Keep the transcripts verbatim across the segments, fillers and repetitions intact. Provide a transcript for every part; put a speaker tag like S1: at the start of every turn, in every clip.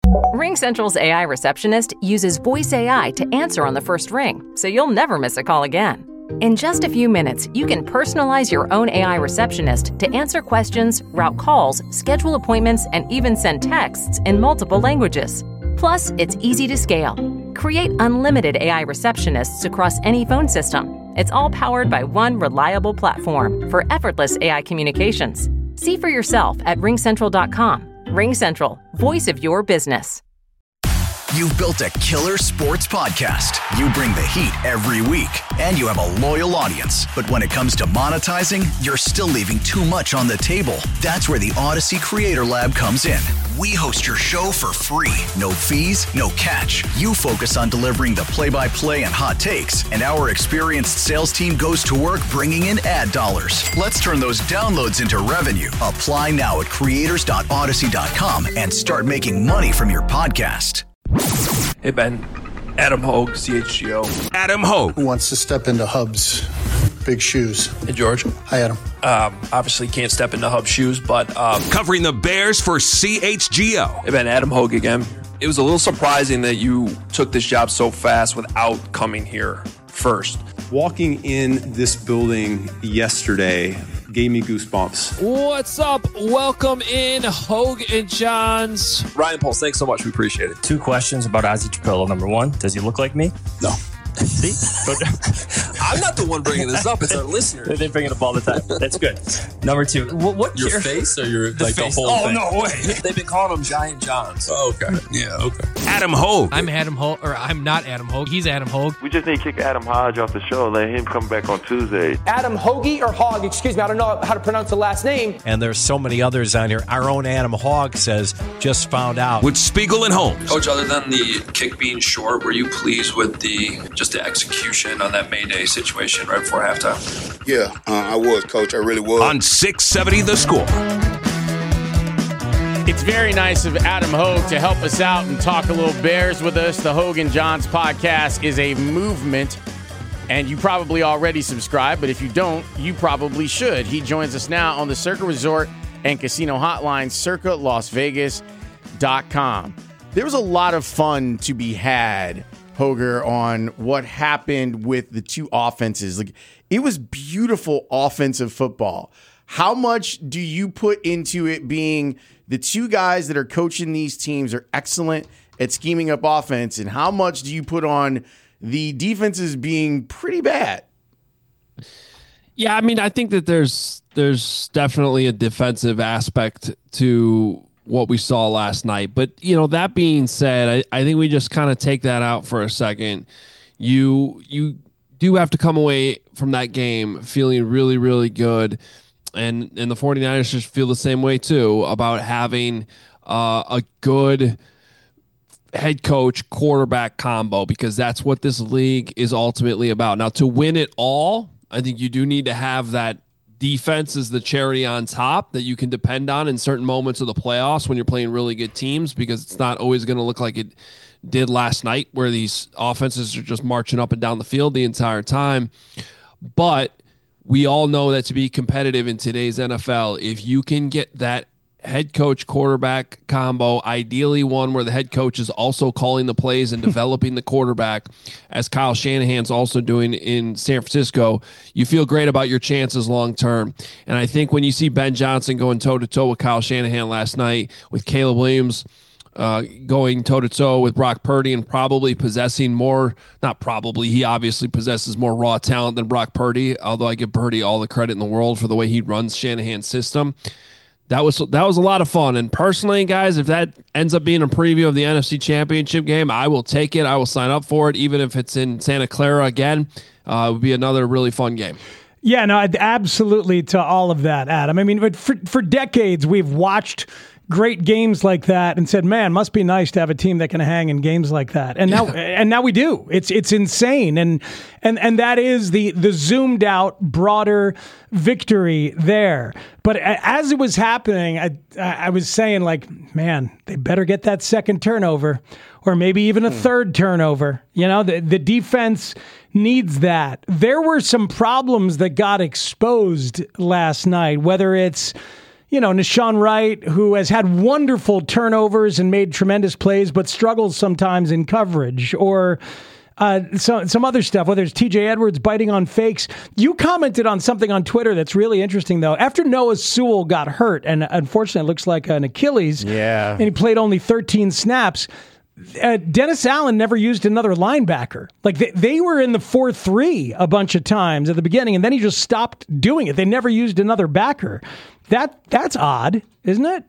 S1: RingCentral's A I receptionist uses voice A I to answer on the first ring, so you'll never miss a call again. In just a few minutes, you can personalize your own A I receptionist to answer questions, route calls, schedule appointments, and even send texts in multiple languages. Plus, it's easy to scale. Create unlimited A I receptionists across any phone system. It's all powered by one reliable platform for effortless A I communications. See for yourself at ring central dot com. RingCentral, voice of your business.
S2: You've built a killer sports podcast. You bring the heat every week, and you have a loyal audience. But when it comes to monetizing, you're still leaving too much on the table. That's where the Odyssey Creator Lab comes in. We host your show for free. No fees, no catch. You focus on delivering the play-by-play and hot takes, and our experienced sales team goes to work bringing in ad dollars. Let's turn those downloads into revenue. Apply now at creators dot odyssey dot com and start making money from your podcast.
S3: Hey, Ben. Adam Hogue, C H G O.
S4: Adam Hogue.
S5: Who wants to step into Hub's big shoes?
S3: Hey, George.
S5: Hi, Adam.
S3: Um, obviously can't step into Hub's shoes, but... Um,
S4: Covering the Bears for C H G O.
S3: Hey, Ben. Adam Hogue again. It was a little surprising that you took this job so fast without coming here first.
S6: Walking in this building yesterday gave me goosebumps.
S7: What's up? Welcome in, Hogue and Johns.
S3: Ryan Pulse, thanks so much. We appreciate it.
S8: Two questions about Ozzie Trapillo. Number one, does he look like me?
S5: No.
S8: See?
S3: I'm not the one bringing this up. It's our listener.
S8: They bring it up all the time. That's good. Number two, what, what
S9: your
S8: care-
S9: face or your
S8: the
S9: like
S8: face.
S9: the whole
S8: oh,
S9: thing?
S8: Oh, no way.
S3: They've been calling him Giant Johns.
S9: Oh, okay. Yeah, okay.
S4: Adam Hogue.
S7: I'm Adam Hogue, or I'm not Adam Hogue. He's Adam Hogue.
S10: We just need to kick Adam Hodge off the show and let him come back on Tuesday.
S11: Adam Hoagie or Hogg, excuse me, I don't know how to pronounce the last name.
S12: And there's so many others on here. Our own Adam Hogg says, just found out.
S4: With Spiegel and Holmes.
S13: Coach, other than the kick being short, were you pleased with the just the execution on that Mayday situation right before halftime?
S14: Yeah, uh, I was, Coach. I really was.
S4: On six seventy The Score.
S15: It's very nice of Adam Hogue to help us out and talk a little Bears with us. The Hogue and Johns podcast is a movement, and you probably already subscribe, but if you don't, you probably should. He joins us now on the Circa Resort and Casino Hotline, circa las vegas dot com. There was a lot of fun to be had, Hoger, on what happened with the two offenses. Like, it was beautiful offensive football. How much do you put into it being the two guys that are coaching these teams are excellent at scheming up offense, and how much do you put on the defenses being pretty bad?
S7: Yeah, I mean, I think that there's there's definitely a defensive aspect to what we saw last night. But, you know, that being said, I, I think we just kind of take that out for a second. You you do have to come away from that game feeling really, really good. And and the 49ers just feel the same way, too, about having uh, a good head coach quarterback combo, because that's what this league is ultimately about. Now, to win it all, I think you do need to have that defense as the cherry on top that you can depend on in certain moments of the playoffs when you're playing really good teams, because it's not always going to look like it did last night where these offenses are just marching up and down the field the entire time. But we all know that to be competitive in today's N F L, if you can get that head coach quarterback combo, ideally one where the head coach is also calling the plays and developing the quarterback, as Kyle Shanahan's also doing in San Francisco, you feel great about your chances long term. And I think when you see Ben Johnson going toe to toe with Kyle Shanahan last night, with Caleb Williams uh, going toe to toe with Brock Purdy and probably possessing more, not probably, he obviously possesses more raw talent than Brock Purdy, although I give Purdy all the credit in the world for the way he runs Shanahan's system. That was that was a lot of fun. And personally, guys, if that ends up being a preview of the N F C Championship game, I will take it. I will sign up for it, even if it's in Santa Clara again. Uh, it would be another really fun game.
S16: Yeah, no, absolutely to all of that, Adam. I mean, but for, for decades, we've watched great games like that and said, man, must be nice to have a team that can hang in games like that. And now yeah. and now we do. It's it's insane. And and and that is the the zoomed out, broader victory there. But as it was happening, I I was saying, like, man, they better get that second turnover, or maybe even a hmm. third turnover. You know, the the defense needs that. There were some problems that got exposed last night, whether it's, you know, Nashawn Wright, who has had wonderful turnovers and made tremendous plays, but struggles sometimes in coverage, or uh, so, some other stuff, whether it's T J Edwards biting on fakes. You commented on something on Twitter that's really interesting, though. After Noah Sewell got hurt, and unfortunately it looks like an Achilles,
S15: yeah,
S16: and he played only thirteen snaps, Uh, Dennis Allen never used another linebacker. Like they, they were in the four three a bunch of times at the beginning, and then he just stopped doing it. They never used another backer. That that's odd, isn't it?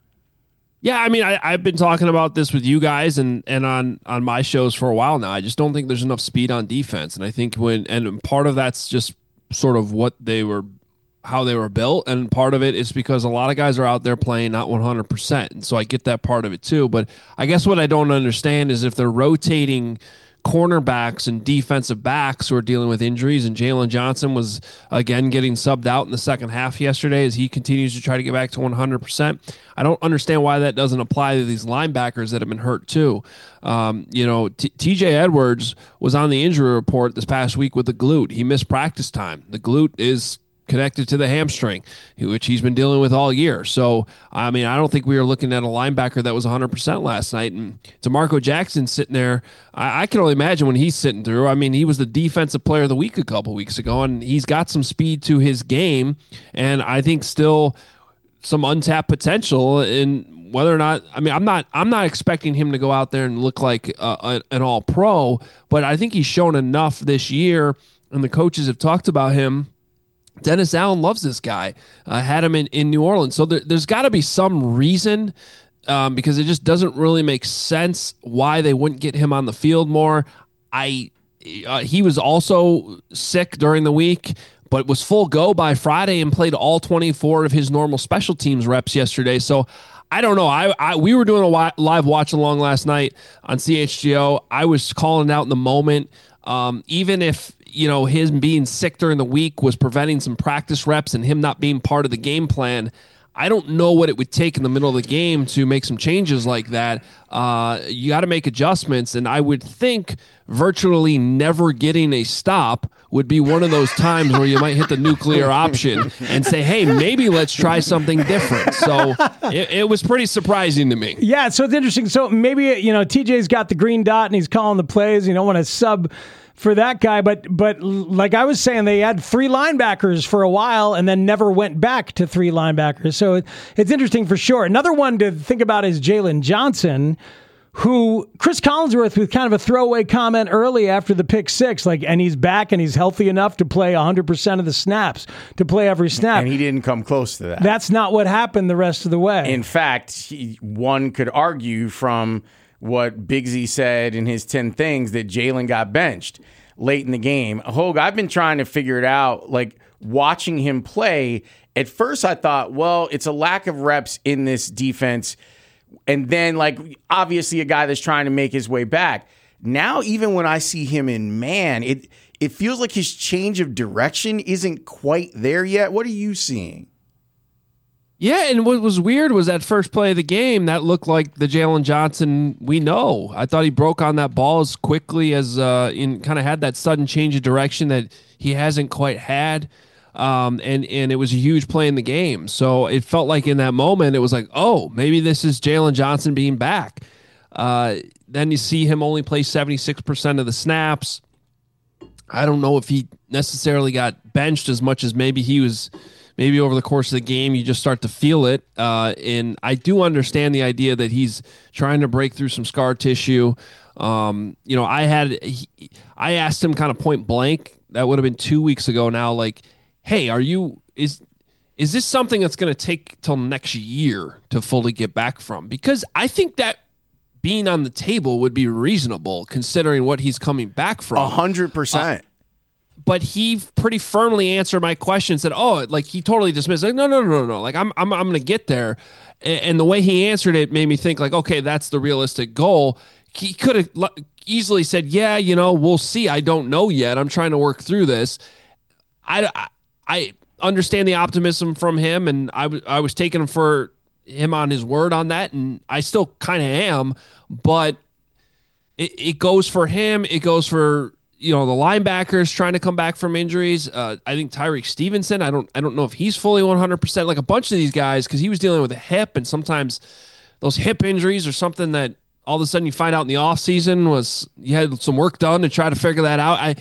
S7: Yeah, I mean, I, I've been talking about this with you guys and, and on, on my shows for a while now. I just don't think there's enough speed on defense. And I think when, and part of that's just sort of what they were, how they were built. And part of it is because a lot of guys are out there playing not one hundred percent. And so I get that part of it too. But I guess what I don't understand is if they're rotating cornerbacks and defensive backs who are dealing with injuries, and Jalen Johnson was again getting subbed out in the second half yesterday as he continues to try to get back to one hundred percent. I don't understand why that doesn't apply to these linebackers that have been hurt too. Um, you know, T- TJ Edwards was on the injury report this past week with the glute. He missed practice time. The glute is connected to the hamstring, which he's been dealing with all year. So, I mean, I don't think we were looking at a linebacker that was one hundred percent last night. And DeMarco Jackson sitting there, I, I can only imagine when he's sitting through. I mean, he was the defensive player of the week a couple weeks ago, and he's got some speed to his game, and I think still some untapped potential in whether or not, I mean, I'm not I'm not expecting him to go out there and look like uh, an all-pro, but I think he's shown enough this year, and the coaches have talked about him. Dennis Allen loves this guy, uh, had him in, in New Orleans. So there, there's got to be some reason um, because it just doesn't really make sense why they wouldn't get him on the field more. I uh, he was also sick during the week, but was full go by Friday and played all twenty-four of his normal special teams reps yesterday. So I don't know. I, I we were doing a live watch along last night on C H G O. I was calling out in the moment. Um, even if, you know, him being sick during the week was preventing some practice reps and him not being part of the game plan, I don't know what it would take in the middle of the game to make some changes like that. Uh, you got to make adjustments, and I would think virtually never getting a stop would be one of those times where you might hit the nuclear option and say, hey, maybe let's try something different. So it, it was pretty surprising to me.
S16: Yeah, so it's interesting. So maybe, you know, T J's got the green dot and he's calling the plays. You don't want to sub for that guy, but but like I was saying, they had three linebackers for a while and then never went back to three linebackers. So it, it's interesting for sure. Another one to think about is Jalen Johnson, who Chris Collinsworth with kind of a throwaway comment early after the pick six, like, and he's back and he's healthy enough to play one hundred percent of the snaps, to play every snap.
S15: And he didn't come close to that.
S16: That's not what happened the rest of the way.
S15: In fact, he, one could argue from what Big Z said in his ten things that Jalen got benched late in the game. Hogue, I've been trying to figure it out, like watching him play. At first I thought, well, it's a lack of reps in this defense. And then, like, obviously a guy that's trying to make his way back. Now, even when I see him in man, it it feels like his change of direction isn't quite there yet. What are you seeing?
S7: Yeah, and what was weird was that first play of the game, that looked like the Jalen Johnson we know. I thought he broke on that ball as quickly as, uh, in kind of had that sudden change of direction that he hasn't quite had. Um, and, and it was a huge play in the game. So it felt like in that moment, it was like, oh, maybe this is Jalen Johnson being back. Uh, then you see him only play seventy-six percent of the snaps. I don't know if he necessarily got benched as much as maybe he was, maybe over the course of the game, you just start to feel it. Uh, and I do understand the idea that he's trying to break through some scar tissue. Um, you know, I had, he, I asked him kind of point blank, that would have been two weeks ago now, like, hey, are you, is, is this something that's going to take till next year to fully get back from? Because I think that being on the table would be reasonable considering what he's coming back from.
S15: A hundred percent.
S7: But he pretty firmly answered my question, said, oh, like he totally dismissed, like, no, no, no, no, no. Like I'm, I'm, I'm going to get there. And, and the way he answered it made me think like, okay, that's the realistic goal. He could have easily said, yeah, you know, we'll see. I don't know yet. I'm trying to work through this. I, I, I understand the optimism from him, and I, w- I was taking him for him on his word on that, and I still kind of am, but it, it goes for him. It goes for, you know, the linebackers trying to come back from injuries. Uh, I think Tyreek Stevenson, I don't I don't know if he's fully one hundred percent, like a bunch of these guys, because he was dealing with a hip, and sometimes those hip injuries are something that all of a sudden you find out in the offseason was you had some work done to try to figure that out. I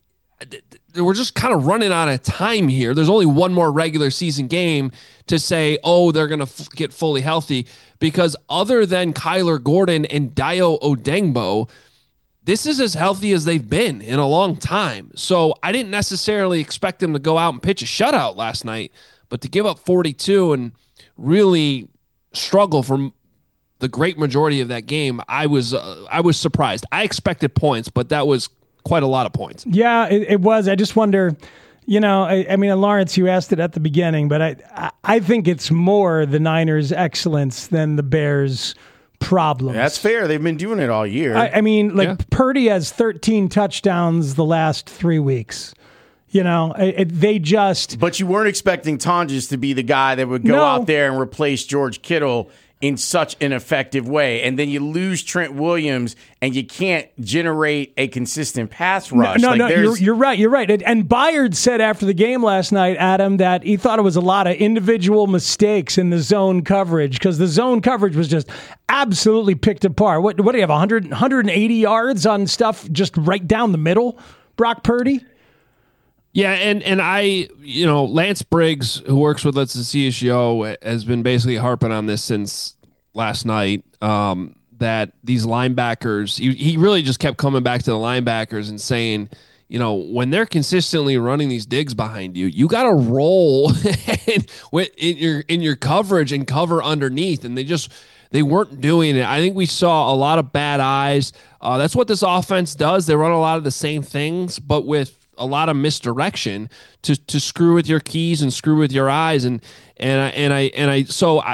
S7: We're just kind of running out of time here. There's only one more regular season game to say, oh, they're going to f- get fully healthy, because other than Kyler Gordon and Dayo Odengbo, this is as healthy as they've been in a long time. So I didn't necessarily expect them to go out and pitch a shutout last night, but to give up forty-two and really struggle for the great majority of that game, I was uh, I was surprised. I expected points, but that was quite a lot of points.
S16: Yeah, it, it was. I just wonder, you know, I, I mean, Lawrence, you asked it at the beginning, but I, I, I think it's more the Niners' excellence than the Bears' problems.
S15: That's fair. They've been doing it all year.
S16: I, I mean, like
S7: Yeah.
S16: Purdy has thirteen touchdowns the last three weeks. You know, it, it, they just.
S15: But you weren't expecting Tonjes to be the guy that would go
S16: No.
S15: out there and replace George Kittle in such an effective way. And then you lose Trent Williams and you can't generate a consistent pass rush.
S16: No,
S15: like
S16: no,
S15: there's-
S16: you're, you're right. You're right. And, and Byard said after the game last night, Adam, that he thought it was a lot of individual mistakes in the zone coverage, because the zone coverage was just absolutely picked apart. What, what do you have, one hundred, one hundred eighty yards on stuff just right down the middle, Brock Purdy?
S7: Yeah, and and I, you know, Lance Briggs, who works with us at C S G O, has been basically harping on this since last night, um, that these linebackers, he, he really just kept coming back to the linebackers and saying, you know, when they're consistently running these digs behind you, you got to roll in, in your in your coverage and cover underneath, and they just they weren't doing it. I think we saw a lot of bad eyes. Uh, that's what this offense does. They run a lot of the same things, but with a lot of misdirection to to screw with your keys and screw with your eyes, and and I and I and I so I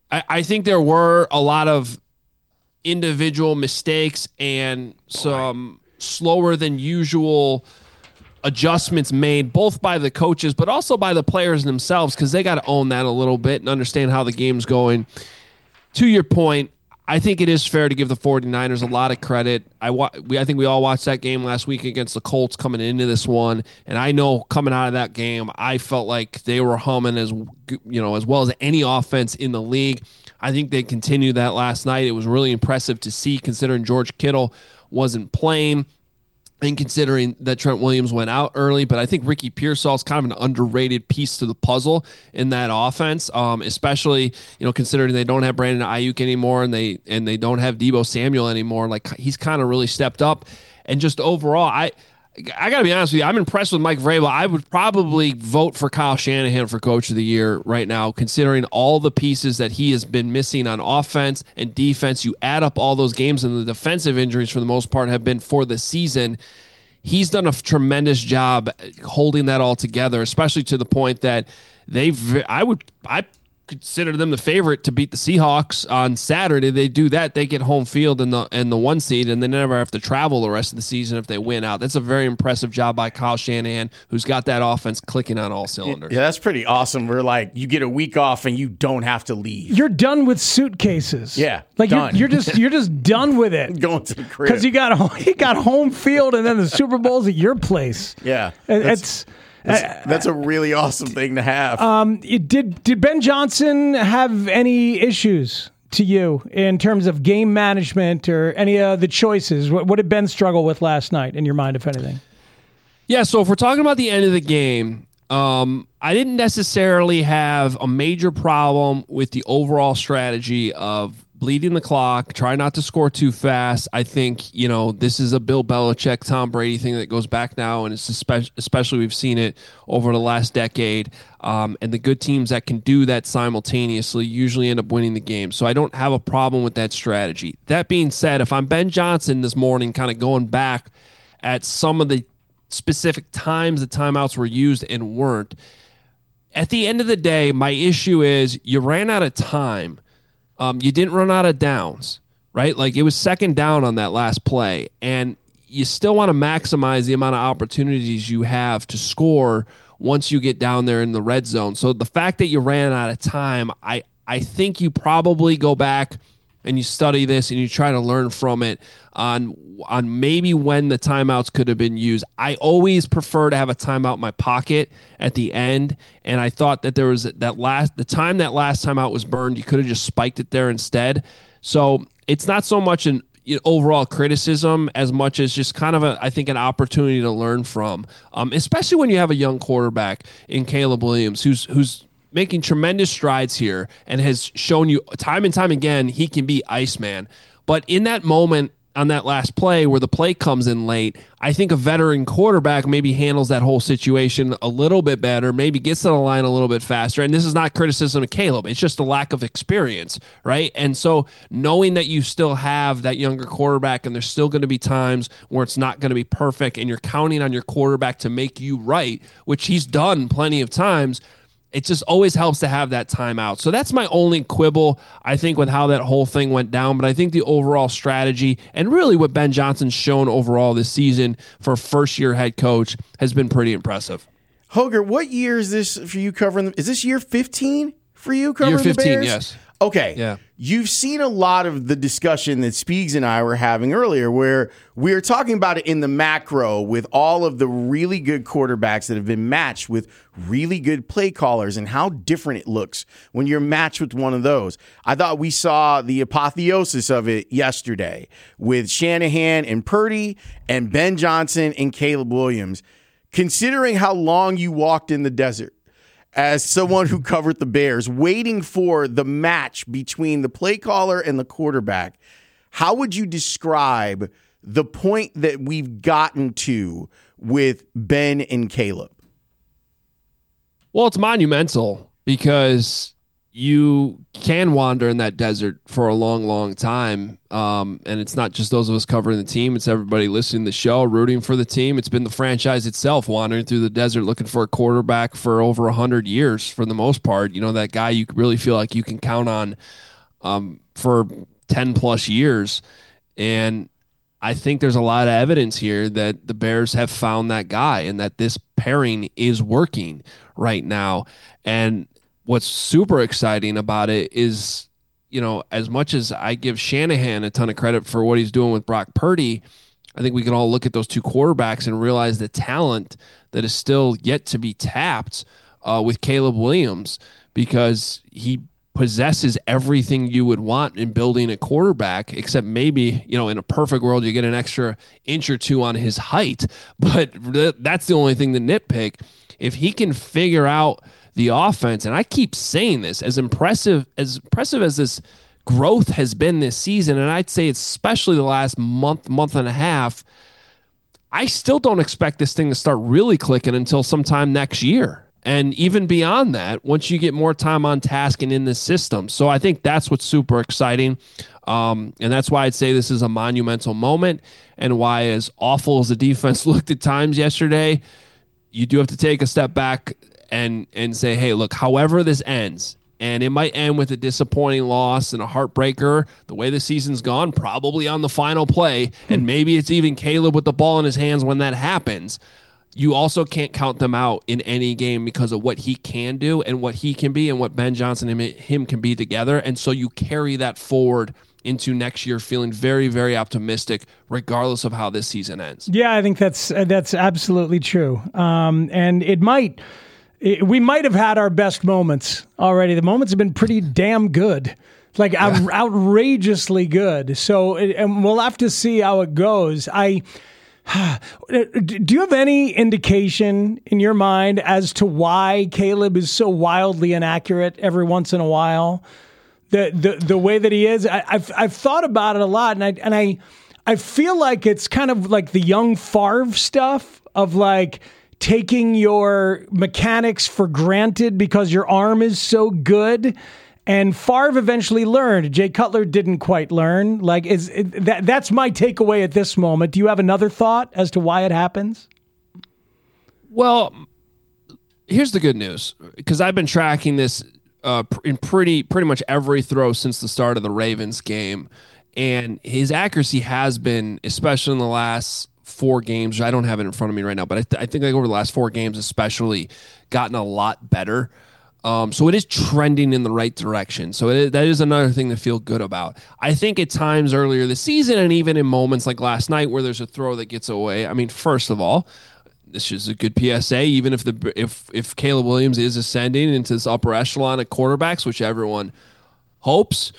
S7: I think there were a lot of individual mistakes and some slower than usual adjustments made, both by the coaches but also by the players themselves, because they got to own that a little bit and understand how the game's going. To your point, I think it is fair to give the 49ers a lot of credit. I wa- we, I think we all watched that game last week against the Colts coming into this one, and I know coming out of that game, I felt like they were humming as you know as well as any offense in the league. I think they continued that last night. It was really impressive to see, considering George Kittle wasn't playing, and considering that Trent Williams went out early. But I think Ricky Pearsall is kind of an underrated piece to the puzzle in that offense, um, especially, you know, considering they don't have Brandon Ayuk anymore and they and they don't have Deebo Samuel anymore. Like, he's kind of really stepped up. And just overall, I I got to be honest with you, I'm impressed with Mike Vrabel. I would probably vote for Kyle Shanahan for Coach of the Year right now, considering all the pieces that he has been missing on offense and defense. You add up all those games, and the defensive injuries for the most part have been for the season. He's done a tremendous job holding that all together, especially to the point that they've, I would, I consider them the favorite to beat the Seahawks on Saturday. They do that, they get home field in the in the one seed, and they never have to travel the rest of the season if they win out. That's a very impressive job by Kyle Shanahan, who's got that offense clicking on all cylinders.
S15: Yeah, that's pretty awesome. We're like, you get a week off and you don't have to leave.
S16: You're done with suitcases.
S15: Yeah,
S16: like you're,
S15: done.
S16: you're just you're just done with it.
S15: Going to the crib
S16: because you got you got home field, and then the Super Bowl's at your place.
S15: Yeah,
S16: It-
S15: that's-
S16: it's.
S15: That's, that's a really awesome thing to have.
S16: Um, it- did did Ben Johnson have any issues to you in terms of game management or any of the choices? What, what did Ben struggle with last night, in your mind, if anything?
S7: Yeah, so if we're talking about the end of the game, um, I didn't necessarily have a major problem with the overall strategy of bleeding the clock, try not to score too fast. I think, you know, this is a Bill Belichick, Tom Brady thing that goes back now, and it's especially, especially we've seen it over the last decade. Um, and the good teams that can do that simultaneously usually end up winning the game. So I don't have a problem with that strategy. That being said, if I'm Ben Johnson this morning, kind of going back at some of the specific times the timeouts were used and weren't, at the end of the day, my issue is you ran out of time. Um, you didn't run out of downs, right? Like, it was second down on that last play, and you still want to maximize the amount of opportunities you have to score once you get down there in the red zone. So the fact that you ran out of time, I, I think you probably go back and you study this and you try to learn from it on on maybe when the timeouts could have been used. I always prefer to have a timeout in my pocket at the end, and I thought that there was that last the time that last timeout was burned, you could have just spiked it there instead. So it's not so much an overall criticism as much as just kind of a, I think, an opportunity to learn from, um, especially when you have a young quarterback in Caleb Williams, who's who's making tremendous strides here and has shown you time and time again he can be Iceman. But in that moment on that last play where the play comes in late, I think a veteran quarterback maybe handles that whole situation a little bit better, maybe gets to the line a little bit faster. And this is not criticism of Caleb. It's just a lack of experience, right? And so knowing that you still have that younger quarterback and there's still going to be times where it's not going to be perfect and you're counting on your quarterback to make you right, which he's done plenty of times, it just always helps to have that timeout. So that's my only quibble, I think, with how that whole thing went down. But I think the overall strategy and really what Ben Johnson's shown overall this season for a first-year head coach has been pretty impressive.
S15: Hoger, what year is this for you covering them? Is this year fifteen for you covering
S7: year fifteen,
S15: the Bears?
S7: Yes.
S15: Okay.
S7: Yeah.
S15: You've seen a lot of the discussion that Speegs and I were having earlier where we were talking about it in the macro with all of the really good quarterbacks that have been matched with really good play callers and how different it looks when you're matched with one of those. I thought we saw the apotheosis of it yesterday with Shanahan and Purdy and Ben Johnson and Caleb Williams. Considering how long you walked in the desert, as someone who covered the Bears, waiting for the match between the play caller and the quarterback, how would you describe the point that we've gotten to with Ben and Caleb?
S7: Well, it's monumental because you can wander in that desert for a long, long time. Um, and it's not just those of us covering the team. It's everybody listening to the show, rooting for the team. It's been the franchise itself wandering through the desert looking for a quarterback for over one hundred years for the most part. You know, that guy you really feel like you can count on um, for ten plus years. And I think there's a lot of evidence here that the Bears have found that guy and that this pairing is working right now. And what's super exciting about it is, you know, as much as I give Shanahan a ton of credit for what he's doing with Brock Purdy, I think we can all look at those two quarterbacks and realize the talent that is still yet to be tapped uh, with Caleb Williams, because he possesses everything you would want in building a quarterback, except maybe, you know, in a perfect world, you get an extra inch or two on his height. But th- that's the only thing to nitpick. If he can figure out the offense, and I keep saying this, as impressive as impressive as this growth has been this season, and I'd say it's especially the last month, month and a half, I still don't expect this thing to start really clicking until sometime next year. And even beyond that, once you get more time on task and in the system. So I think that's what's super exciting. Um, and that's why I'd say this is a monumental moment, and why, as awful as the defense looked at times yesterday, you do have to take a step back and and say, hey, look, however this ends, and it might end with a disappointing loss and a heartbreaker, the way the season's gone, probably on the final play, and maybe it's even Caleb with the ball in his hands when that happens. You also can't count them out in any game because of what he can do and what he can be and what Ben Johnson and him can be together. And so you carry that forward into next year feeling very, very optimistic, regardless of how this season ends.
S16: Yeah, I think that's uh, that's absolutely true. Um, and it might... We might have had our best moments already. The moments have been pretty damn good, like yeah. out, outrageously good. So, and we'll have to see how it goes. I do you have any indication in your mind as to why Caleb is so wildly inaccurate every once in a while? The the the way that he is, I, I've I've thought about it a lot, and I and I I feel like it's kind of like the young Favre stuff of like taking your mechanics for granted because your arm is so good. And Favre eventually learned. Jay Cutler didn't quite learn. Like, is it, that that's my takeaway at this moment. Do you have another thought as to why it happens?
S7: Well, here's the good news, because I've been tracking this uh, in pretty pretty much every throw since the start of the Ravens game, and his accuracy has been, especially in the last four games. I don't have it in front of me right now, but I, th- I think like over the last four games especially, gotten a lot better. Um, so it is trending in the right direction. So it, that is another thing to feel good about. I think at times earlier this season and even in moments like last night where there's a throw that gets away, I mean, first of all, this is a good P S A. Even if the if if Caleb Williams is ascending into this upper echelon of quarterbacks, which everyone hopes,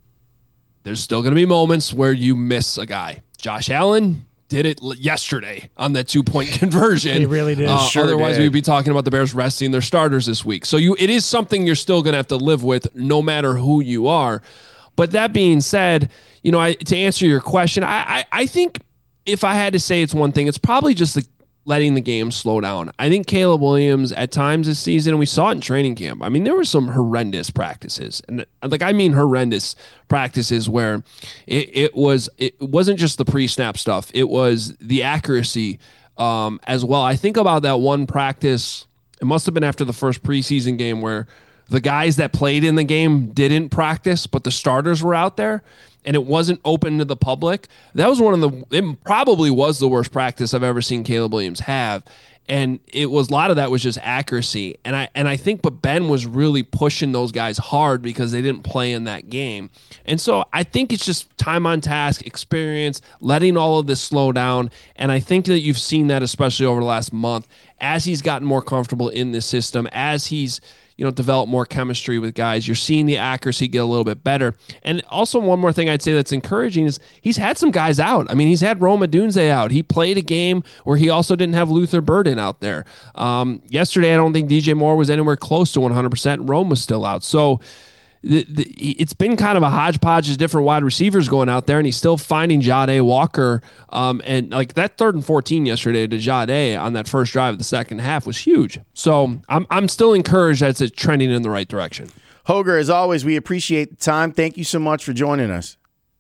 S7: there's still going to be moments where you miss a guy. Josh Allen did it yesterday on that two-point conversion.
S16: He really did.
S7: Uh,
S16: Sure
S7: otherwise,
S16: did.
S7: we'd be talking about the Bears resting their starters this week. So you, it is something you're still going to have to live with no matter who you are. But that being said, you know, I, to answer your question, I, I, I think if I had to say it's one thing, it's probably just the letting the game slow down. I think Caleb Williams at times this season, and we saw it in training camp, I mean, there were some horrendous practices. And like, I mean, horrendous practices where it, it was, it wasn't just the pre-snap stuff. It was the accuracy um, as well. I think about that one practice. It must've been after the first preseason game where the guys that played in the game didn't practice, but the starters were out there. And it wasn't open to the public. That was one of the, it probably was the worst practice I've ever seen Caleb Williams have. And it was, a lot of that was just accuracy. And I, and I think, but Ben was really pushing those guys hard because they didn't play in that game. And so I think it's just time on task, experience, letting all of this slow down. And I think that you've seen that, especially over the last month, as he's gotten more comfortable in this system, as he's, you know, develop more chemistry with guys. You're seeing the accuracy get a little bit better. And also one more thing I'd say that's encouraging is he's had some guys out. I mean, he's had Rome Odunze out. He played a game where he also didn't have Luther Burden out there. Um, yesterday, I don't think D J Moore was anywhere close to one hundred percent. Rome was still out. So the, the, it's been kind of a hodgepodge of different wide receivers going out there, and he's still finding Jahdae Walker. Um, and like that third and fourteen yesterday to Jahdae on that first drive of the second half was huge. So I'm I'm still encouraged that it's trending in the right direction.
S15: Hoger, as always, we appreciate the time. Thank you so much for joining us.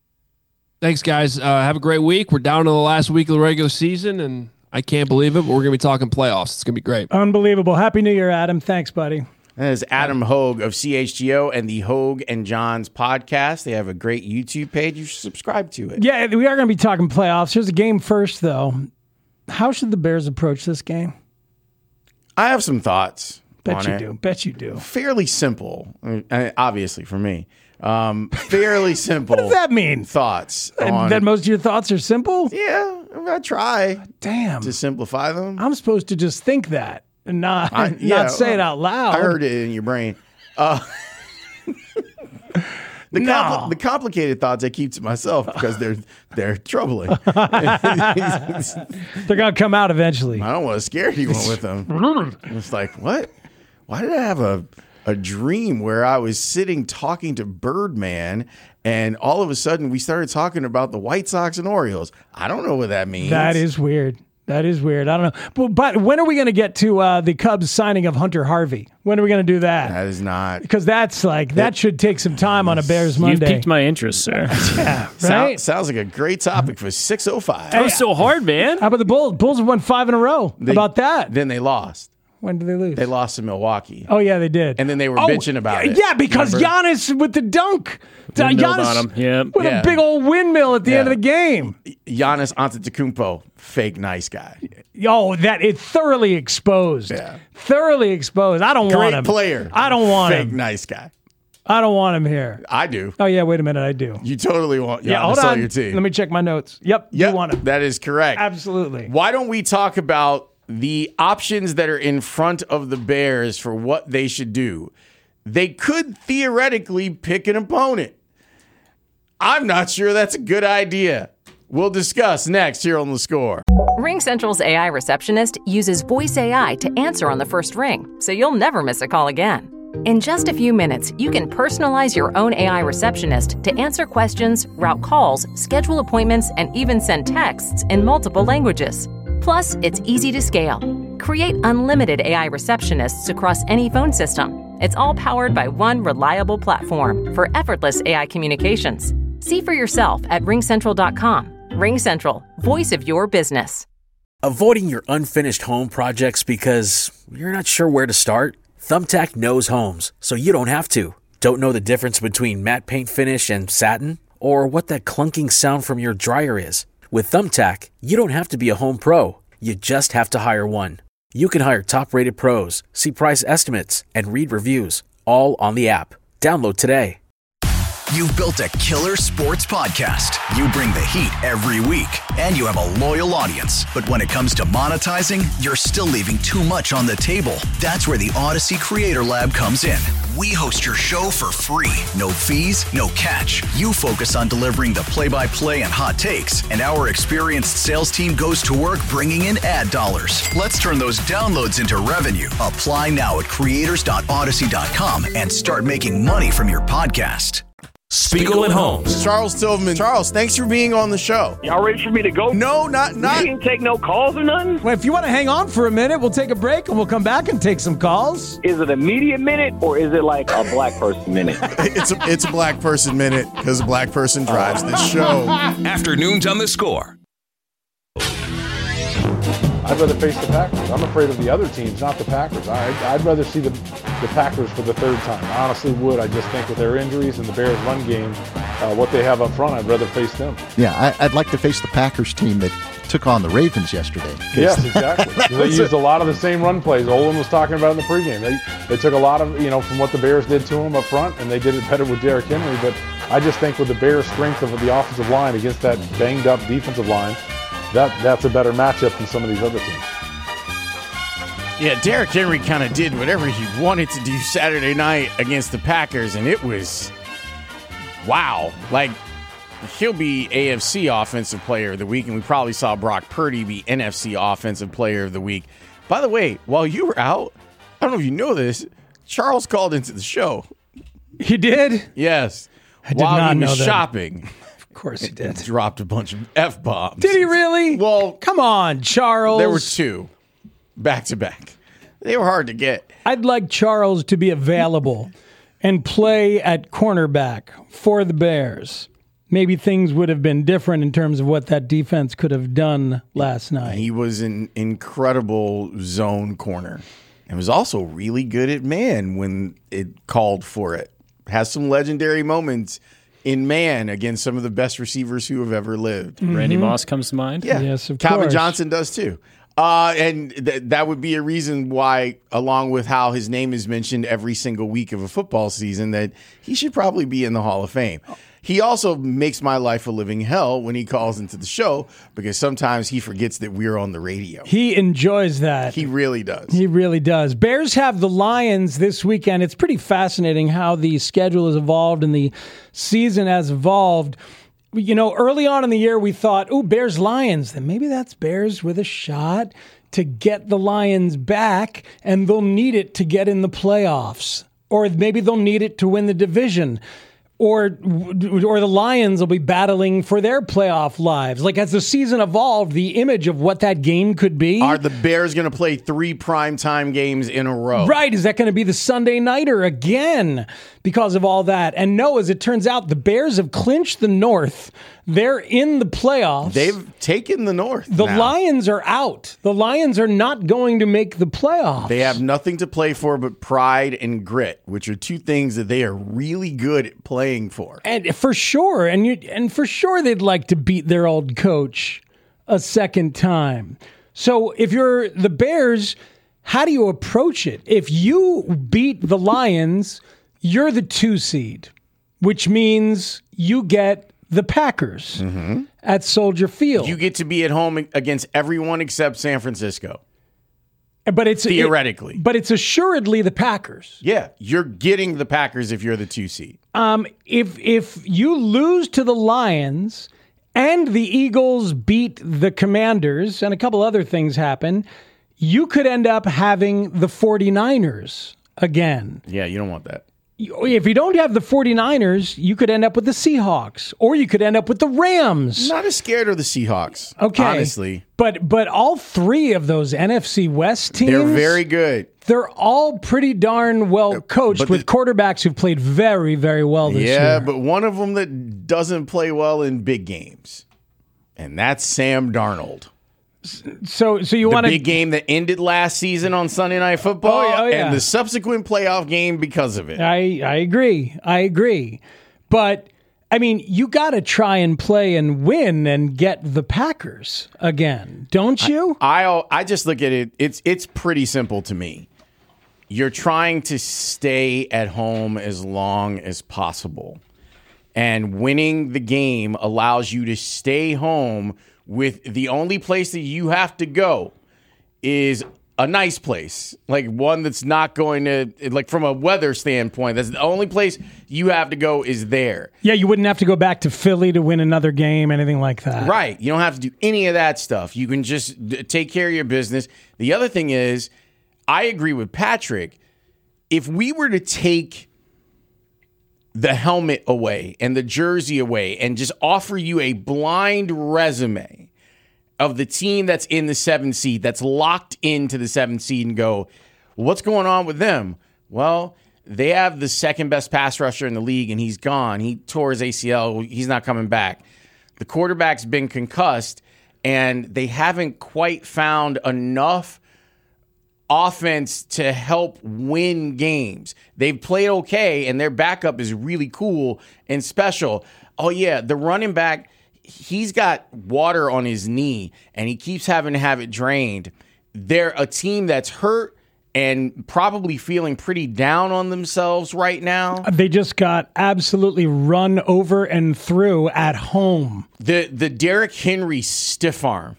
S7: Thanks, guys. Uh, have a great week. We're down to the last week of the regular season, and I can't believe it, but we're going to be talking playoffs. It's going to be great.
S16: Unbelievable. Happy New Year, Adam. Thanks, buddy.
S15: That is Adam Hogue of C H G O and the Hogue and Johns podcast. They have a great YouTube page. You should subscribe to it.
S16: Yeah, we are going to be talking playoffs. Here's a game first, though. How should the Bears approach this game?
S15: I have some thoughts.
S16: Bet
S15: on
S16: you
S15: it.
S16: do. Bet you do.
S15: Fairly simple, uh, obviously for me. Um, fairly simple.
S16: What does that mean?
S15: Thoughts.
S16: And
S15: on,
S16: that most of your thoughts are simple?
S15: Yeah, I try.
S16: Damn.
S15: To simplify them.
S16: I'm supposed to just think that and not,
S15: I, yeah,
S16: not say it out loud.
S15: I heard it in your brain. Uh, the,
S16: No.
S15: compli- the complicated thoughts I keep to myself because they're they're troubling.
S16: They're going to come out eventually.
S15: I don't want to scare anyone with them. It's like, what? Why did I have a a dream where I was sitting talking to Birdman and all of a sudden we started talking about the White Sox and Orioles? I don't know what that means.
S16: That is weird. That is weird. I don't know. But, but when are we going to get to uh, the Cubs signing of Hunter Harvey? When are we going to do that?
S15: That is not.
S16: Because that's like, that should take some time on a Bears Monday.
S9: You've piqued my interest, sir.
S16: Yeah, right?
S15: Sound, sounds like a great topic for six oh five.
S9: That was so hard, man.
S16: How about the Bulls? Bulls have won five in a row.
S15: They-
S16: How about that?
S15: Then they lost.
S16: When did they lose?
S15: They lost to Milwaukee.
S16: Oh, yeah, they did.
S15: And then they were
S16: Oh,
S15: bitching about
S16: yeah,
S15: it.
S16: Yeah, because
S15: Remember?
S16: Giannis with the dunk.
S9: Windmilled
S16: Giannis
S9: on him. Yep.
S16: with
S15: Yeah.
S16: a big old windmill at the
S15: Yeah.
S16: end of the game.
S15: Giannis Antetokounmpo, fake nice guy.
S16: Oh, that it thoroughly exposed.
S15: Yeah.
S16: Thoroughly exposed. I don't want
S15: Great
S16: him.
S15: player.
S16: I don't want
S15: fake
S16: him.
S15: nice guy.
S16: I don't want him here.
S15: I do.
S16: Oh, yeah, wait a minute. I do.
S15: You totally want Giannis
S16: Yeah, hold
S15: on
S16: on.
S15: your team.
S16: Let me check my notes. Yep,
S15: Yep,
S16: you want him.
S15: that is correct.
S16: Absolutely.
S15: Why don't we talk about the options that are in front of the Bears for what they should do? They could theoretically pick an opponent. I'm not sure that's a good idea. We'll discuss next here on The Score.
S1: RingCentral's A I receptionist uses voice A I to answer on the first ring, so you'll never miss a call again. In just a few minutes, you can personalize your own A I receptionist to answer questions, route calls, schedule appointments, and even send texts in multiple languages. Plus, it's easy to scale. Create unlimited A I receptionists across any phone system. It's all powered by one reliable platform for effortless A I communications. See for yourself at ring central dot com. RingCentral, voice of your business.
S17: Avoiding your unfinished home projects because you're not sure where to start? Thumbtack knows homes, so you don't have to. Don't know the difference between matte paint finish and satin? Or what that clunking sound from your dryer is? With Thumbtack, you don't have to be a home pro. You just have to hire one. you can hire top-rated pros, see price estimates, and read reviews, all on the app. Download today.
S2: You've built a killer sports podcast. You bring the heat every week, and you have a loyal audience. But when it comes to monetizing, you're still leaving too much on the table. That's where the Odyssey Creator Lab comes in. We host your show for free. No fees, no catch. You focus on delivering the play-by-play and hot takes, and our experienced sales team goes to work bringing in ad dollars. Let's turn those downloads into revenue. Apply now at creators dot odyssey dot com and start making money from your podcast.
S4: Spiegel and Holmes.
S18: Charles Tillman. Charles, thanks for being on the show.
S19: Y'all ready for me to go?
S18: No, not not.
S19: You didn't take no calls or nothing?
S16: Well, if you want to hang on for a minute, we'll take a break and we'll come back and take some calls.
S19: Is it a media minute or is it like a black person minute?
S18: it's a it's a black person minute because a black person drives this show.
S4: Afternoons on The Score.
S20: I'd rather face the Packers. I'm afraid of the other teams, not the Packers. I, I'd rather see the, the Packers for the third time. I honestly would. I just think with their injuries and the Bears' run game, uh, what they have up front, I'd rather face them.
S21: Yeah, I, I'd like to face the Packers team that took on the Ravens yesterday.
S20: Yes, exactly. They used a lot of the same run plays Olin was talking about in the pregame. They they took a lot of, you know, from what the Bears did to them up front, and they did it better with Derrick Henry. But I just think with the Bears' strength of the offensive line against that banged-up defensive line, That that's a better matchup than some of these other teams.
S15: Yeah, Derrick Henry kind of did whatever he wanted to do Saturday night against the Packers, and it was, wow. Like, he'll be A F C Offensive Player of the Week, and we probably saw Brock Purdy be N F C Offensive Player of the Week. By the way, while you were out, I don't know if you know this, Charles called into the show.
S16: He did?
S15: Yes.
S16: I did
S15: while
S16: not
S15: he was
S16: know that.
S15: shopping.
S16: Of course he did.
S15: Dropped a bunch of F-bombs.
S16: Did he really?
S15: Well,
S16: come on, Charles.
S15: There were two, back to back. They were hard to get.
S16: I'd like Charles to be available and play at cornerback for the Bears. Maybe things would have been different in terms of what that defense could have done last night.
S15: He was an incredible zone corner and was also really good at man when it called for it. Has some legendary moments in man against some of the best receivers who have ever lived.
S9: Mm-hmm. Randy Moss comes to mind.
S15: Yeah.
S16: Yes, of
S15: Calvin
S16: course.
S15: Johnson does too. Uh, and th- that would be a reason why, along with how his name is mentioned every single week of a football season, that he should probably be in the Hall of Fame. He also makes my life a living hell when he calls into the show because sometimes he forgets that we're on the radio.
S16: He enjoys that.
S15: He really does.
S16: He really does. Bears have the Lions this weekend. It's pretty fascinating how the schedule has evolved and the season has evolved. You know, early on in the year, we thought, oh, Bears Lions. Then maybe that's Bears with a shot to get the Lions back, and they'll need it to get in the playoffs. Or maybe they'll need it to win the division. Or or the Lions will be battling for their playoff lives. Like, as the season evolved, the image of what that game could be.
S15: Are the Bears going to play three primetime games in a row?
S16: Right. Is that going to be the Sunday nighter again because of all that? And no, as it turns out, the Bears have clinched the North. They're in the playoffs.
S15: They've taken the North.
S16: The
S15: now.
S16: Lions are out. The Lions are not going to make the playoffs.
S15: They have nothing to play for but pride and grit, which are two things that they are really good at playing for.
S16: And for sure, and you, and for sure they'd like to beat their old coach a second time. So if you're the Bears, how do you approach it? If you beat the Lions, you're the two seed, which means you get the Packers
S15: mm-hmm.
S16: at Soldier Field.
S15: You get to be at home against everyone except San Francisco.
S16: But it's
S15: theoretically.
S16: It, but it's assuredly the Packers.
S15: Yeah, you're getting the Packers if you're the two seed.
S16: Um, if if you lose to the Lions and the Eagles beat the Commanders and a couple other things happen, you could end up having the 49ers again.
S15: Yeah, you don't want that.
S16: If you don't have the 49ers, you could end up with the Seahawks, or you could end up with the Rams.
S15: I'm not as scared of the Seahawks,
S16: okay,
S15: honestly.
S16: But but all three of those N F C West teams,
S15: they're very good.
S16: They're all pretty darn well coached
S15: but
S16: with
S15: the,
S16: quarterbacks who've played very, very well this
S15: yeah,
S16: year.
S15: Yeah, but one of them that doesn't play well in big games, and that's Sam Darnold.
S16: So, so you
S15: the
S16: want
S15: big game that ended last season on Sunday Night Football,
S16: oh, yeah, oh, yeah.
S15: and the subsequent playoff game because of it.
S16: I I agree, I agree, but I mean, you got to try and play and win and get the Packers again, don't you?
S15: I, I I just look at it. It's it's pretty simple to me. You're trying to stay at home as long as possible, and winning the game allows you to stay home with the only place that you have to go is a nice place, like one that's not going to, like from a weather standpoint, that's the only place you have to go is there.
S16: Yeah, you wouldn't have to go back to Philly to win another game, anything like that.
S15: Right. You don't have to do any of that stuff. You can just d- take care of your business. The other thing is, I agree with Patrick. If we were to take the helmet away and the jersey away and just offer you a blind resume of the team that's in the seventh seed, that's locked into the seventh seed, and go, what's going on with them? Well, they have the second best pass rusher in the league, and he's gone. He tore his A C L. He's not coming back. The quarterback's been concussed, and they haven't quite found enough offense to help win games. They've played okay, and their backup is really cool and special. Oh, yeah, the running back, he's got water on his knee, and he keeps having to have it drained. They're a team that's hurt and probably feeling pretty down on themselves right now.
S16: They just got absolutely run over and through at home.
S15: The the Derrick Henry stiff arm.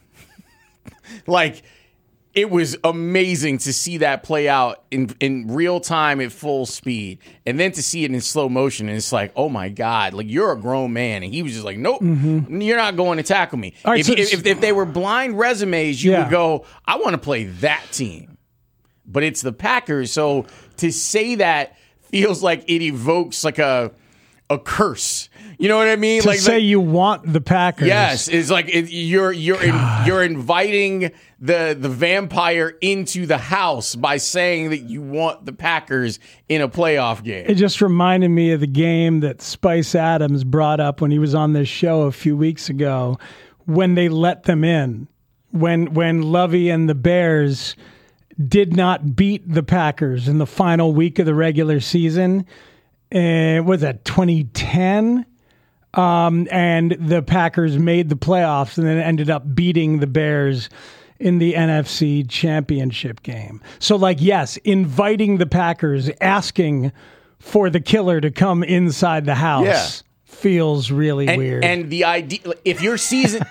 S15: Like, it was amazing to see that play out in, in real time at full speed. And then to see it in slow motion, and it's like, oh, my God, like, you're a grown man. And he was just like, nope, mm-hmm. you're not going to tackle me. Right, if, so, if, if they were blind resumes, you yeah. would go, I want to play that team. But it's the Packers. So to say that feels like it evokes like a a curse. You know what I mean?
S16: To
S15: like
S16: say
S15: like,
S16: you want the Packers.
S15: Yes, it's like it, you're you're in, you're inviting the the vampire into the house by saying that you want the Packers in a playoff game.
S16: It just reminded me of the game that Spice Adams brought up when he was on this show a few weeks ago, when they let them in, when when Lovey and the Bears did not beat the Packers in the final week of the regular season. Uh, was that twenty ten? Um, and the Packers made the playoffs and then ended up beating the Bears in the N F C Championship game. So, like, yes, inviting the Packers, asking for the killer to come inside the house yeah. feels really
S15: and,
S16: weird.
S15: And the idea, if your season,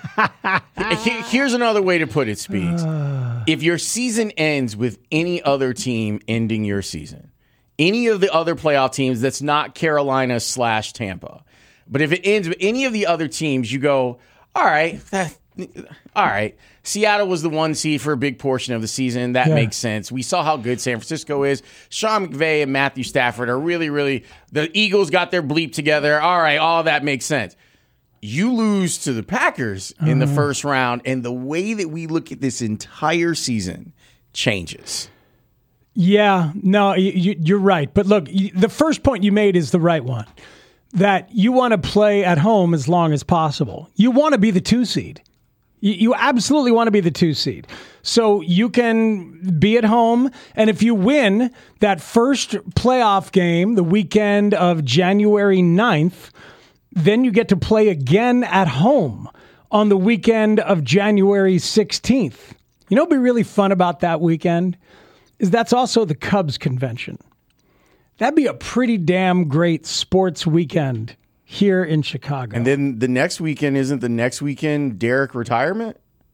S15: here's another way to put it, Speeds. Uh, if your season ends with any other team ending your season, any of the other playoff teams that's not Carolina slash Tampa, but if it ends with any of the other teams, you go, all right, that, all right. Seattle was the one seed for a big portion of the season. That yeah. makes sense. We saw how good San Francisco is. Sean McVay and Matthew Stafford are really, really, the Eagles got their bleep together. All right, all that makes sense. You lose to the Packers in uh-huh. the first round, and the way that we look at this entire season changes.
S16: Yeah, no, you, you're right. But look, the first point you made is the right one, that you want to play at home as long as possible. You want to be the two seed. You, you absolutely want to be the two seed. So you can be at home, and if you win that first playoff game the weekend of January ninth, then you get to play again at home on the weekend of January sixteenth. You know what would be really fun about that weekend? Is that's also the Cubs convention. That'd be a pretty damn great sports weekend here in Chicago.
S15: And then the next weekend, isn't the next weekend Derek retirement?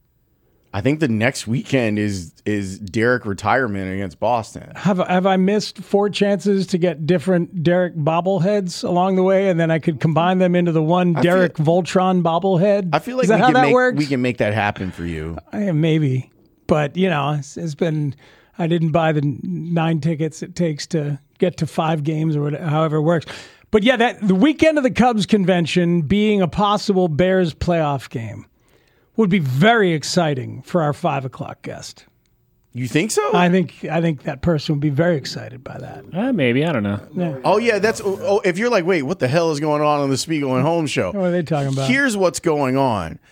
S15: I think the next weekend is is Derek retirement against Boston.
S16: Have, have I missed four chances to get different Derek bobbleheads along the way, and then I could combine them into the one I Derek feel, Voltron bobblehead?
S15: I feel like
S16: is that
S15: we,
S16: how
S15: can
S16: that
S15: make,
S16: works?
S15: we can make that happen for you.
S16: I, maybe. But, you know, it's, it's been... I didn't buy the nine tickets it takes to get to five games or whatever, however it works. But yeah, that the weekend of the Cubs convention being a possible Bears playoff game would be very exciting for our five o'clock guest.
S15: You think so?
S16: I think I think that person would be very excited by that.
S9: Uh, maybe. I don't know.
S16: Yeah.
S15: Oh, yeah. That's oh, if you're like, wait, what the hell is going on on the Spiegel and Holmes show?
S16: What are they talking about?
S15: Here's what's going on.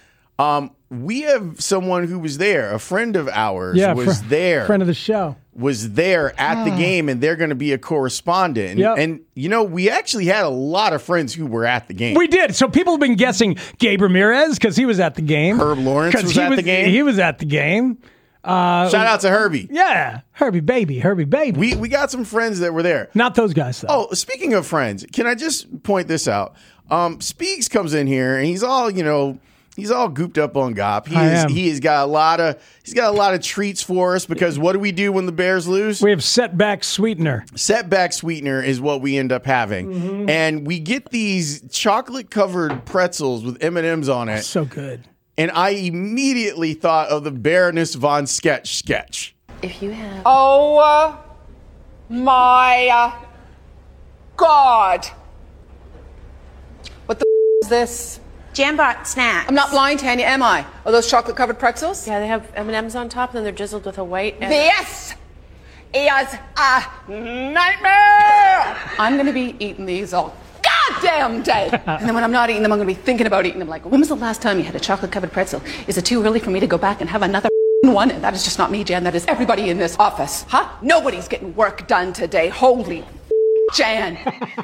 S15: Um, we have someone who was there. A friend of ours
S16: Yeah,
S15: was
S16: fr-
S15: there.
S16: Friend of the show.
S15: Was there at the game, and they're going to be a correspondent. And,
S16: Yep.
S15: and, you know, we actually had a lot of friends who were at the game.
S16: We did. So people have been guessing Gabe Ramirez because he was at the game.
S15: Herb Lawrence
S16: 'Cause
S15: was
S16: he
S15: at the game.
S16: He was at the game. Uh,
S15: Shout out to Herbie.
S16: Yeah, Herbie baby, Herbie baby.
S15: We we got some friends that were there.
S16: Not those guys, though.
S15: Oh, speaking of friends, can I just point this out? Um, Speaks comes in here, and he's all, you know, he's all gooped up on G O P. He
S16: I
S15: is,
S16: am.
S15: he has got a lot of he's got a lot of treats for us because what do we do when the Bears lose?
S16: We have setback sweetener.
S15: Setback sweetener is what we end up having,
S16: Mm-hmm.
S15: and we get these chocolate covered pretzels with M and M's on it.
S16: So good.
S15: And I immediately thought of the Baroness von Sketch sketch.
S6: If you have. Oh uh, my uh, God. What the f- is this?
S22: Jambot snacks.
S6: I'm not lying, Tanya, am I? Are those chocolate covered pretzels?
S22: Yeah, they have M and M's on top, and then they're drizzled with a white. And-
S6: This is a nightmare! I'm going to be eating these all goddamn day. And then when I'm not eating them, I'm going to be thinking about eating them. Like, when was the last time you had a chocolate covered pretzel? Is it too early for me to go back and have another one? And that is just not me, Jan. That is everybody in this office. Huh? Nobody's getting work done today. Holy Jan.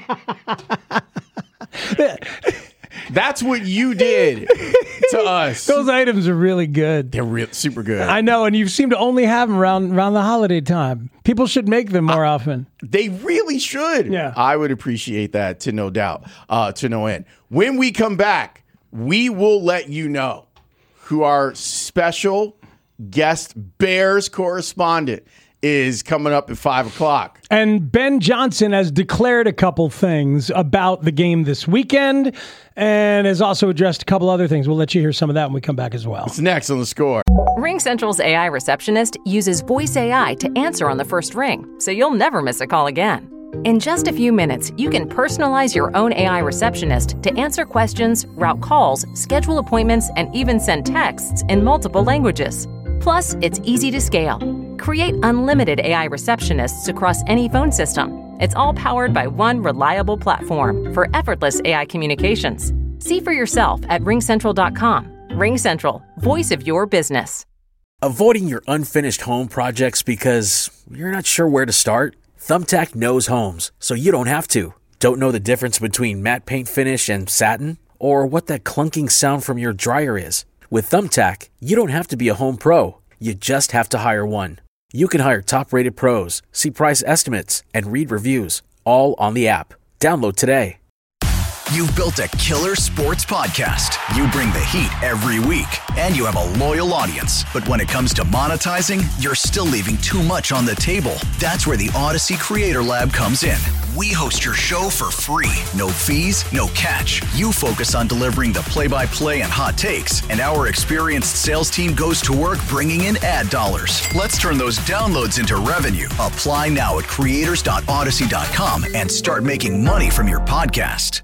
S15: That's what you did to us.
S16: Those items are really good.
S15: They're real, super good.
S16: I know, and you seem to only have them around around the holiday time. People should make them more
S15: I,
S16: often.
S15: They really should.
S16: Yeah.
S15: I would appreciate that to no doubt, uh, to no end. When we come back, we will let you know who our special guest Bears correspondent is coming up at five o'clock.
S16: And Ben Johnson has declared a couple things about the game this weekend and has also addressed a couple other things. We'll let you hear some of that when we come back as well.
S15: It's next on The Score.
S1: RingCentral's A I receptionist uses voice A I to answer on the first ring, so you'll never miss a call again. In just a few minutes, you can personalize your own A I receptionist to answer questions, route calls, schedule appointments, and even send texts in multiple languages. Plus, it's easy to scale. Create unlimited A I receptionists across any phone system. It's all powered by one reliable platform for effortless A I communications. See for yourself at ring central dot com. RingCentral, voice of your business.
S17: Avoiding your unfinished home projects because you're not sure where to start? Thumbtack knows homes, so you don't have to. Don't know the difference between matte paint finish and satin? Or what that clunking sound from your dryer is? With Thumbtack, you don't have to be a home pro. You just have to hire one. You can hire top-rated pros, see price estimates, and read reviews, all on the app. Download today.
S2: You've built a killer sports podcast. You bring the heat every week, and you have a loyal audience. But when it comes to monetizing, you're still leaving too much on the table. That's where the Odyssey Creator Lab comes in. We host your show for free. No fees, no catch. You focus on delivering the play-by-play and hot takes, and our experienced sales team goes to work bringing in ad dollars. Let's turn those downloads into revenue. Apply now at creators dot odyssey dot com and start making money from your podcast.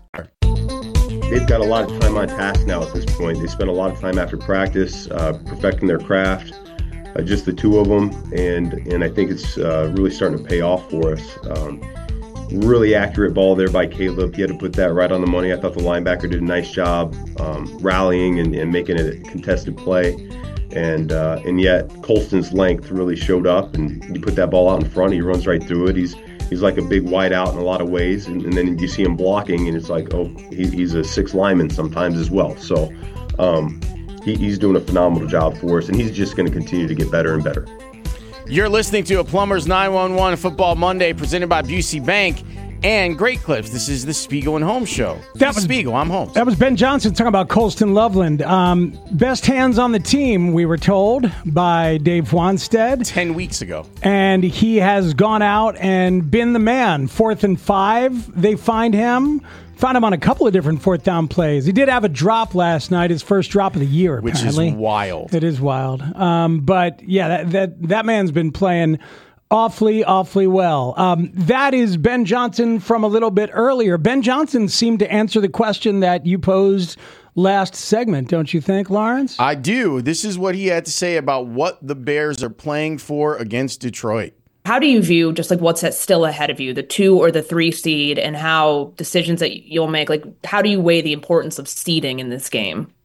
S23: They've got a lot of time on task now at this point. They spend a lot of time after practice uh, perfecting their craft, uh, just the two of them, and and I think it's uh, really starting to pay off for us. Um, really accurate ball there by Caleb. He had to put that right on the money. I thought the linebacker did a nice job um, rallying and, and making it a contested play. And uh, and yet Colston's length really showed up, and you put that ball out in front, he runs right through it. He's He's like a big wide out in a lot of ways, and, and then you see him blocking, and it's like, oh, he, he's a six lineman sometimes as well. So um, he, he's doing a phenomenal job for us, and he's just going to continue to get better and better.
S15: You're listening to a Plumbers nine one one Football Monday presented by Busey Bank and Great Clips. This is the Spiegel and Holmes Show. That was Spiegel. I'm Holmes.
S16: That was Ben Johnson talking about Colston Loveland. Um, best hands on the team, we were told by Dave Wanstead.
S15: Ten weeks ago.
S16: And he has gone out and been the man. Fourth and five, they find him. Found him on a couple of different fourth down plays. He did have a drop last night, his first drop of the year,
S15: Which
S16: apparently.
S15: is wild.
S16: It is wild. Um, but, yeah, that, that, that man's been playing awfully, awfully well. Um, that is Ben Johnson from a little bit earlier. Ben Johnson seemed to answer the question that you posed last segment, don't you think, Lawrence?
S15: I do. This is what he had to say about what the Bears are playing for against Detroit.
S24: How do you view just like what's still ahead of you, the two or the three seed, and how decisions that you'll make, like how do you weigh the importance of seeding in this game?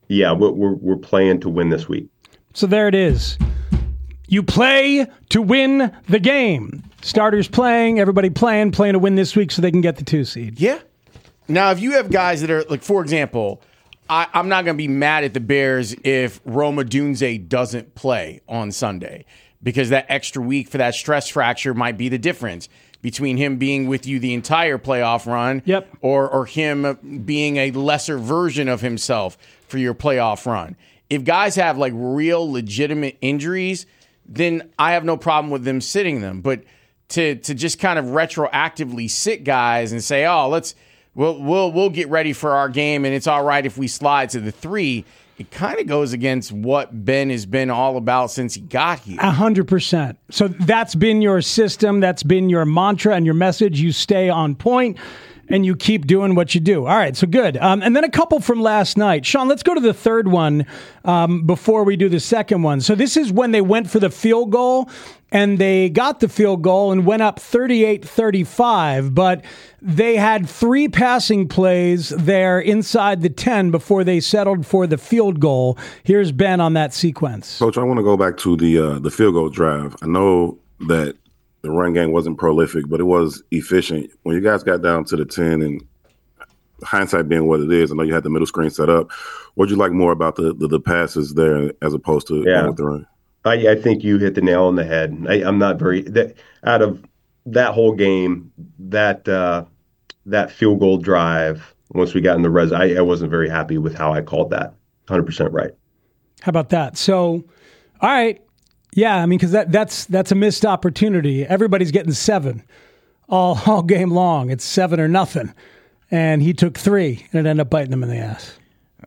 S23: yeah, we're, we're we're playing to win this week.
S16: So there it is. You play to win the game. Starters playing, everybody playing, playing to win this week so they can get the two seed.
S15: Yeah. Now, if you have guys that are, like, for example, I, I'm not going to be mad at the Bears if Rome Odunze doesn't play on Sunday, because that extra week for that stress fracture might be the difference between him being with you the entire playoff run
S16: yep.
S15: or, or him being a lesser version of himself for your playoff run. If guys have, like, real legitimate injuries, then I have no problem with them sitting them. But to to just kind of retroactively sit guys and say, oh, let's we'll we'll we'll get ready for our game and it's all right if we slide to the three, it kind of goes against what Ben has been all about since he got here.
S16: A hundred percent. So that's been your system, that's been your mantra and your message. You stay on point and you keep doing what you do. All right, so good. Um, and then a couple from last night. Sean, let's go to the third one um, before we do the second one. So this is when they went for the field goal, and they got the field goal and went up thirty-eight thirty-five, but they had three passing plays there inside the ten before they settled for the field goal. Here's Ben on that sequence.
S3: Coach, I want to go back to the uh, the field goal drive. I know that the run game wasn't prolific, but it was efficient. When you guys got down to the ten, and hindsight being what it is, I know you had the middle screen set up. What'd you like more about the the, the passes there as opposed to
S23: yeah.
S3: going with the run?
S23: I, I think you hit the nail on the head. I, I'm not very that, out of that whole game, that uh, that field goal drive. Once we got in the res, I, I wasn't very happy with how I called that. one hundred percent right.
S16: How about that? So, all right. Yeah, I mean, because that, that's that's a missed opportunity. Everybody's getting seven all, all game long. It's seven or nothing. And he took three, and it ended up biting him in the ass.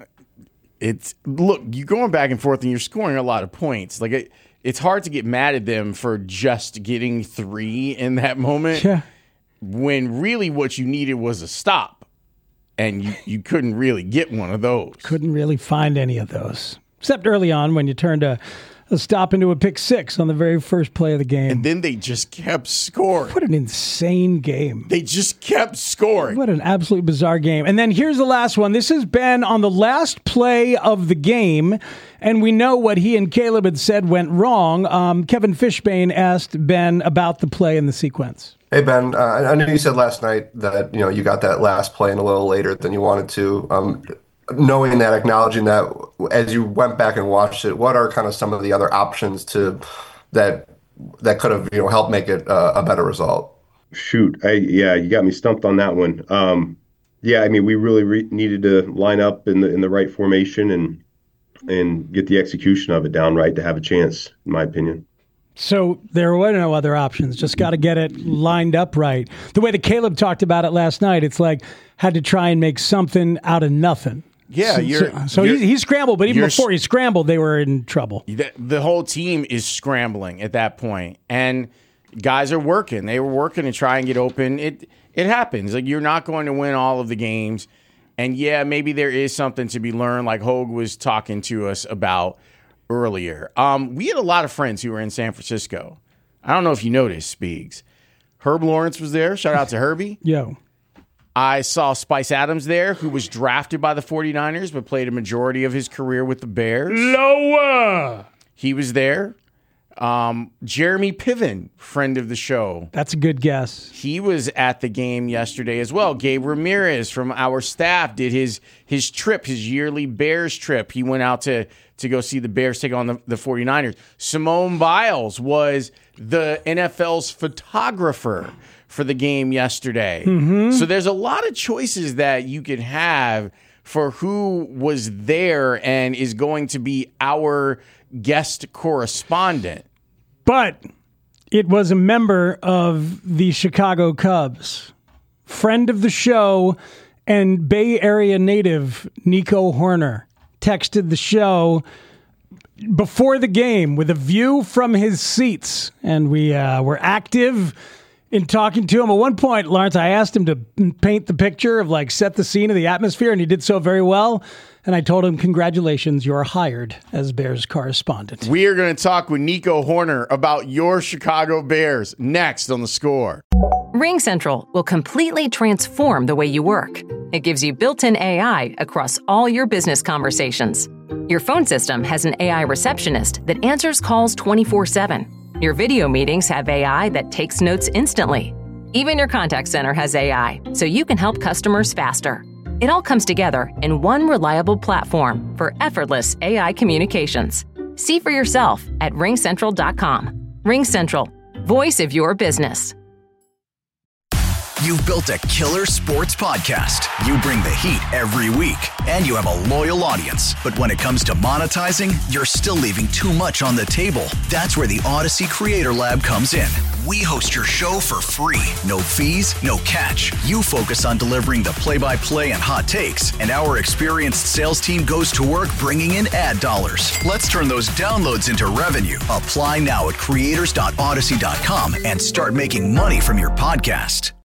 S15: It's look, you're going back and forth, and you're scoring a lot of points. Like it, it's hard to get mad at them for just getting three in that moment.
S16: Yeah.
S15: When really what you needed was a stop, and you, you couldn't really get one of those.
S16: Couldn't really find any of those, except early on when you turned a a stop into a pick six on the very first play of the game.
S15: And then they just kept scoring.
S16: What an insane game.
S15: They just kept scoring.
S16: What an absolute bizarre game. And then here's the last one. This has been on the last play of the game, and we know what he and Caleb had said went wrong. Um, Kevin Fishbane asked Ben about the play in the sequence.
S5: Hey, Ben, uh, I know you said last night that, you know, you got that last play in a little later than you wanted to. Um, knowing that, acknowledging that, as you went back and watched it, what are kind of some of the other options to that that could have, you know, helped make it uh, a better result?
S23: Shoot, I, yeah, you got me stumped on that one. Um, yeah, I mean, we really re- needed to line up in the in the right formation and and get the execution of it down right to have a chance, in my opinion.
S16: So there were no other options. Just got to get it lined up right. The way that Caleb talked about it last night, it's like had to try and make something out of nothing.
S15: Yeah,
S16: so,
S15: you're,
S16: so, so
S15: you're,
S16: he, he scrambled, but even before he scrambled, they were in trouble.
S15: The, the whole team is scrambling at that point, and guys are working. They were working to try and get open. It it happens. Like you're not going to win all of the games, and yeah, maybe there is something to be learned, like Hogue was talking to us about earlier. Um, we had a lot of friends who were in San Francisco. I don't know if you noticed, Speegs. Herb Lawrence was there. Shout out to Herbie.
S16: Yo.
S15: I saw Spice Adams there, who was drafted by the 49ers, but played a majority of his career with the Bears.
S16: Lower.
S15: He was there. Um, Jeremy Piven, friend of the show.
S16: That's a good guess.
S15: He was at the game yesterday as well. Gabe Ramirez from our staff did his his trip, his yearly Bears trip. He went out to, to go see the Bears take on the, the 49ers. Simone Biles was the N F L's photographer for the game yesterday.
S16: Mm-hmm.
S15: So there's a lot of choices that you could have for who was there and is going to be our guest correspondent.
S16: But it was a member of the Chicago Cubs, friend of the show and Bay Area native Nico Horner texted the show before the game with a view from his seats, and we uh, were active in talking to him. At one point, Lawrence, I asked him to paint the picture of like set the scene of the atmosphere, and he did so very well. And I told him, congratulations, you're hired as Bears correspondent.
S15: We are going to talk with Nico Horner about your Chicago Bears next on The Score.
S1: RingCentral will completely transform the way you work. It gives you built-in A I across all your business conversations. Your phone system has an A I receptionist that answers calls twenty-four seven. Your video meetings have A I that takes notes instantly. Even your contact center has A I, so you can help customers faster. It all comes together in one reliable platform for effortless A I communications. See for yourself at ring central dot com. RingCentral, voice of your business.
S2: You've built a killer sports podcast. You bring the heat every week, and you have a loyal audience. But when it comes to monetizing, you're still leaving too much on the table. That's where the Odyssey Creator Lab comes in. We host your show for free. No fees, no catch. You focus on delivering the play-by-play and hot takes, and our experienced sales team goes to work bringing in ad dollars. Let's turn those downloads into revenue. Apply now at creators dot odyssey dot com and start making money from your podcast.